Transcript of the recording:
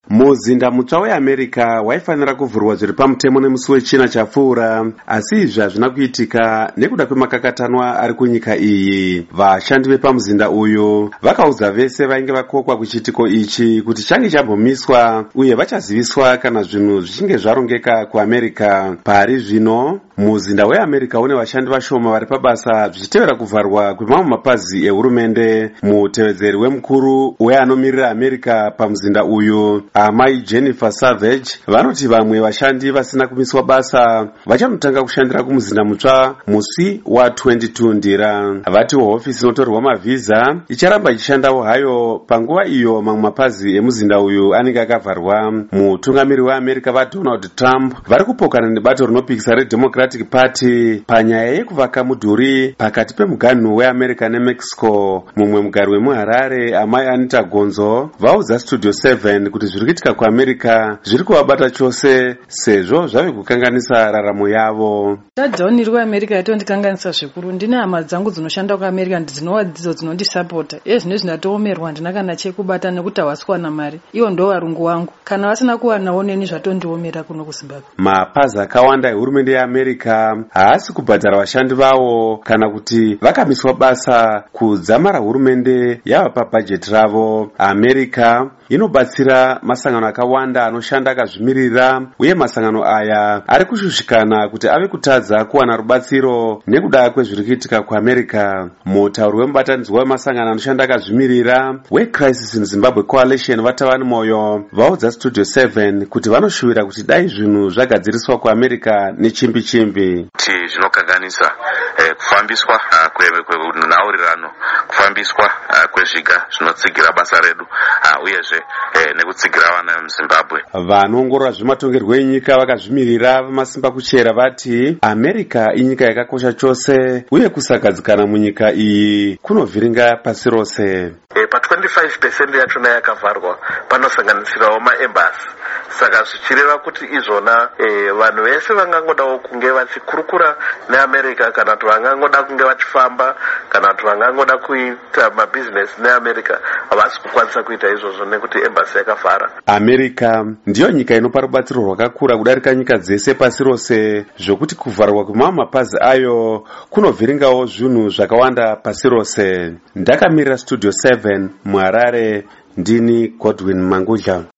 Muzinda mutsva weAmerica waifanira kuvhurwa zviri pamutemo nemusi wechina chapfuura, asi izvi hazvina kuitika nekuda kwemakakatanwa ari kunyika iyi. Vashandi vepamuzinda uyu vakaudza vese vainge vakokwa kuchiitiko ichi kuti change chambomiswa uye vachaziviswa kana zvinhu zvichinge zvarongeka kuAmerica. Pari zvino muzinda weAmerica une vashandi vashoma vari pabasa zvichitevera kuvharwa kwemamwe mapazi ehurumende. Mutevedzeri wemukuru weanomirira America pamuzinda uyu, amai Jennifer Savage, vanoti vamwe vashandi vasina kumiswa basa vachanotanga kushandira kumuzinda mutsva musi wa22 Ndira. Vatiwo hofisi inotorwa mavhiza icharamba ichishandawo hayo panguva iyo mamwe mapazi emuzinda uyu anenge akavharwa. Mutungamiri weAmerica vaDonald Trump vari kupokana nebato rinopikisa reDemocratic Party panyaya yekuvaka mudhuri pakati pemuganhu weAmerica neMexico. Mumwe mugari wemuHarare, amai Anita Gonzo, vaudza Studio 7 kuti zviri kuitika kuAmerica zviri kuvabata chose sezvo zvave kukanganisa raramo yavo. Shutdown iri kuAmerica yatondikanganisa zvikuru. Ndine hama dzangu dzinoshanda kuAmerica ndinova dzidzo dzinondisapota. Zvino zvinatomerwa ndina kana chekubata nekuti havasikuwana mari. Ivo ndo varungu wangu. Kana vasina kuwanawo neni zvatondiomera kuno kuZimbabwe. Mapazi akawanda ehurumende yeAmerica haasi kubhadhara vashandi vavo kana kuti vakamiswa basa kudzamara hurumende yava pabhajeti ravo. America inobatsira masangano akawanda anoshanda akazvimirira, uye masangano aya ari kushushikana kuti ave kutadza kuwana rubatsiro nekuda kwezviri kuitika kuAmerica. Mutauri wemubatanidzwa wemasangano anoshanda akazvimirira weCrisis in Zimbabwe Coalition vatavani moyo vaudza Studio 7 kuti vanoshuvira kuti dai zvinhu zvagadziriswa kuAmerica nechimbi chimbi. Zvinokanganisa kufambiswa kwenhaurirano, kufambiswa kwezviga zvinotsigira basa redu, uyezve nekutsigira vana vemuZimbabwe. Vanoongorora zvematongerwo enyika vakazvimirira vamasimba kuchera vati America inyika yakakosha chose uye kusagadzikana munyika iyi kunovhiringa pasi rose. Pa 25% yachona yakavharwa panosanganisirawo maembasi. Saka zvichireva kuti izvona vanhu vese vangangodawo kunge vachikurukura neAmerica, kana kuti vangangoda kunge vachifamba, kana kuti vangangoda kuita mabhizinesi neAmerica, havasi kukwanisa kuita izvozvo nekuti embasi yakavhara. America ndiyo nyika inopa rubatsiro rwakakura kudarika nyika dzese pasi rose, zvokuti kuvharwa kwemamwe mapazi ayo kunovhiringawo zvinhu zvakawanda pasi rose. Ndakamirira Studio 7 muHarare, ndini Godwin Mangudla.